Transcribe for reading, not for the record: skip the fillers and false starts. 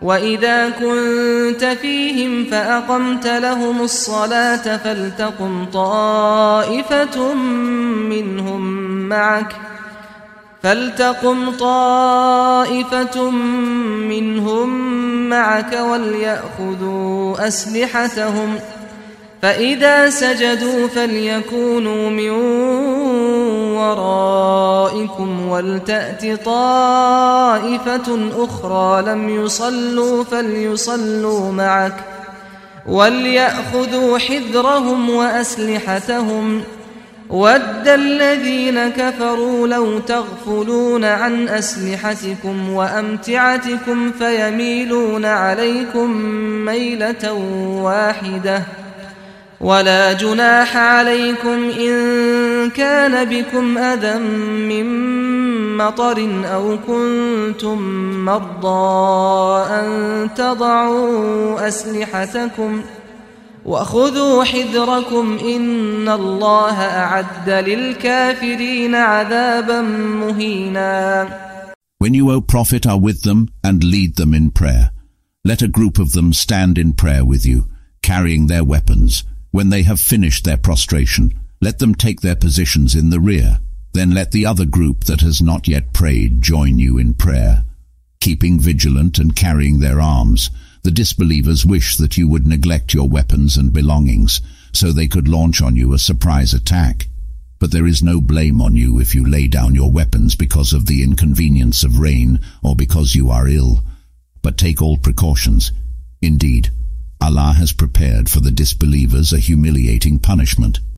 وإذا كنت فيهم فأقمت لهم الصلاة فلتقم طائفة منهم معك وليأخذوا أسلحتهم فإذا سجدوا فليكونوا من ورائكم ولتأت طائفة أخرى لم يصلوا فليصلوا معك وليأخذوا حذرهم وأسلحتهم ود الذين كفروا لو تغفلون عن أسلحتكم وأمتعتكم فيميلون عليكم ميلة واحدة ولا جناح عليكم إن كان بكم أذى من مطر أو كنتم مرضى أن تضعوا أسلحتكم وخذوا حذركم إن الله أعد للكافرين عذابا مهينا. When you, O Prophet, are with them and lead them in prayer, let a group of them stand in prayer with you, carrying their weapons. When they have finished their prostration, let them take their positions in the rear. Then let the other group that has not yet prayed join you in prayer. Keeping vigilant and carrying their arms, the disbelievers wish that you would neglect your weapons and belongings, so they could launch on you a surprise attack. But there is no blame on you if you lay down your weapons because of the inconvenience of rain or because you are ill. But take all precautions. Indeed, Allah has prepared for the disbelievers a humiliating punishment.